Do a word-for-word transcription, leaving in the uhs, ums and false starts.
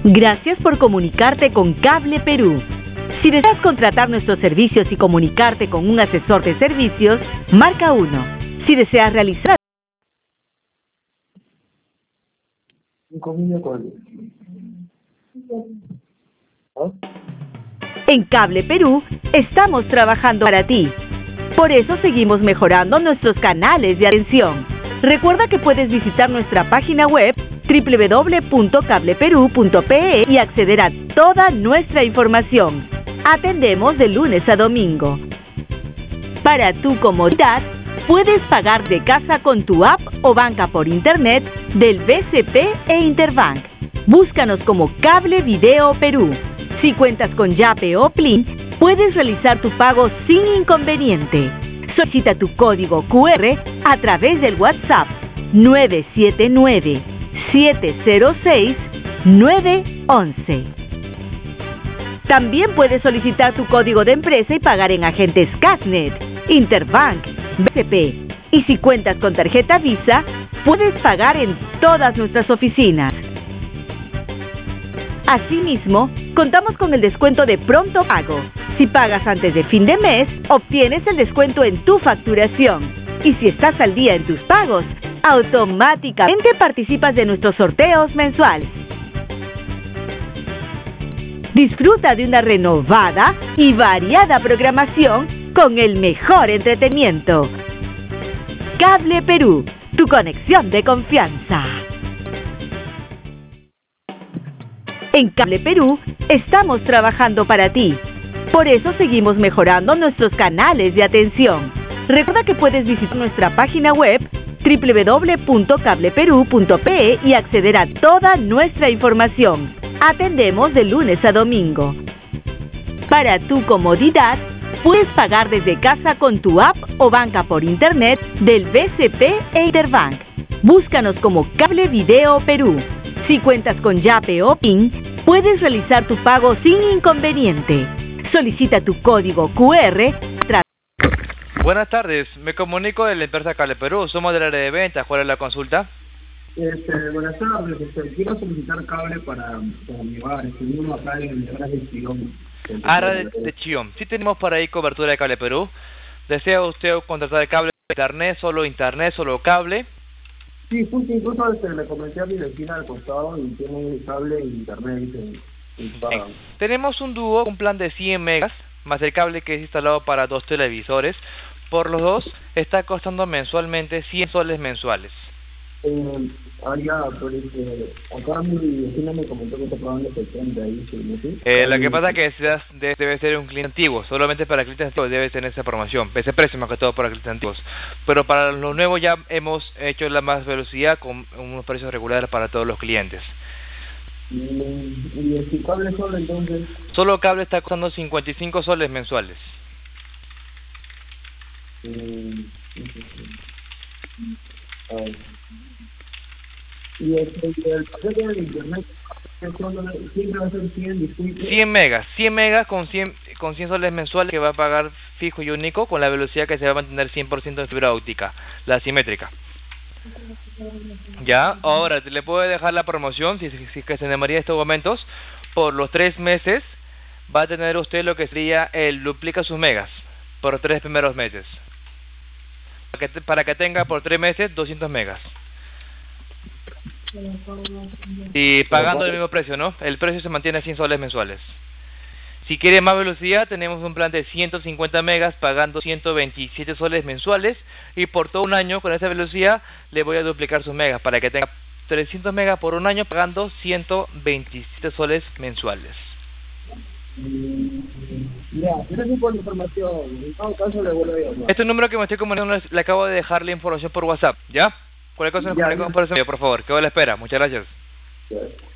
Gracias por comunicarte con Cable Perú. Si deseas contratar nuestros servicios y comunicarte con un asesor de servicios, marca uno. Si deseas realizar... En Cable Perú estamos trabajando para ti. Por eso seguimos mejorando nuestros canales de atención. Recuerda que puedes visitar nuestra página web doble u doble u doble u punto cable perú punto pe y acceder a toda nuestra información. Atendemos de lunes a domingo. Para tu comodidad, puedes pagar de casa con tu app o banca por internet del B C P e Interbank. Búscanos como Cable Video Perú. Si cuentas con Yape o Plin, puedes realizar tu pago sin inconveniente. Solicita tu código cu erre a través del WhatsApp nueve siete nueve, siete cero seis, nueve once. También puedes solicitar tu código de empresa y pagar en agentes Casnet, Interbank, B C P. Y si cuentas con tarjeta Visa, puedes pagar en todas nuestras oficinas. Asimismo, contamos con el descuento de pronto pago. Si pagas antes de fin de mes, obtienes el descuento en tu facturación. Y si estás al día en tus pagos, automáticamente participas de nuestros sorteos mensuales. Disfruta de una renovada y variada programación con el mejor entretenimiento. Cable Perú, tu conexión de confianza. En Cable Perú estamos trabajando para ti. Por eso seguimos mejorando nuestros canales de atención. Recuerda que puedes visitar nuestra página web doble u doble u doble u punto cable perú punto pe y acceder a toda nuestra información. Atendemos de lunes a domingo. Para tu comodidad, puedes pagar desde casa con tu app o banca por internet del B C P e Interbank. Búscanos como Cable Video Perú. Si cuentas con Yape o Pin, puedes realizar tu pago sin inconveniente. Solicita tu código cu erre. Buenas tardes, me comunico de la empresa Cable Perú, somos del área de ventas. ¿Cuál es la consulta? Este, buenas tardes, este, quiero solicitar cable para, para mi hogar. Estuvimos acá en Aras de Chillón. Aras de, de Chillón. Sí tenemos por ahí cobertura de Cable Perú. ¿Desea usted contratar cable internet, solo internet, solo cable? Sí, justo incluso este, le comenté a mi vecina al costado y tiene cable e internet. Y, y eh, tenemos un dúo, un plan de cien megas, más el cable que es instalado para dos televisores. Por los dos está costando mensualmente cien soles mensuales. Eh, ah, ya, pero este, acá mi vecina me comentó que está pagando setenta ahí, ¿sí? Eh, lo que pasa es que seas, debe ser un cliente antiguo, solamente para clientes antiguos debe tener esa promoción, ese precio más que todo para clientes antiguos. Pero para los nuevos ya hemos hecho la más velocidad con unos precios regulares para todos los clientes. ¿Y, y el cable solo entonces? Solo cable está costando cincuenta y cinco soles mensuales. Eh, a ver. Y el, el paquete de internet siempre va a ser cien, disculpe. cien megas, cien megas con cien, con cien soles mensuales que va a pagar fijo y único con la velocidad que se va a mantener cien por ciento en fibra óptica, la asimétrica. Ya, ahora le puedo dejar la promoción, si, si, si que se llamaría en estos momentos, por los tres meses va a tener usted lo que sería el duplica sus megas, por los tres primeros meses. Para que, para que tenga por tres meses doscientos megas. Y pagando el mismo precio, ¿no? El precio se mantiene a cien soles mensuales. Si quiere más velocidad, tenemos un plan de ciento cincuenta megas pagando ciento veintisiete soles mensuales. Y por todo un año, con esa velocidad, le voy a duplicar sus megas para que tenga trescientos megas por un año pagando ciento veintisiete soles mensuales. Ya, gracias por la información. En todo caso, le vuelvo a llamar. Este número que me estoy comunicando, le acabo de dejar la información por WhatsApp, ¿ya? Cualquier cosa, nos comunicamos por ese medio, por favor. Quedo a la espera. Muchas gracias. Ya.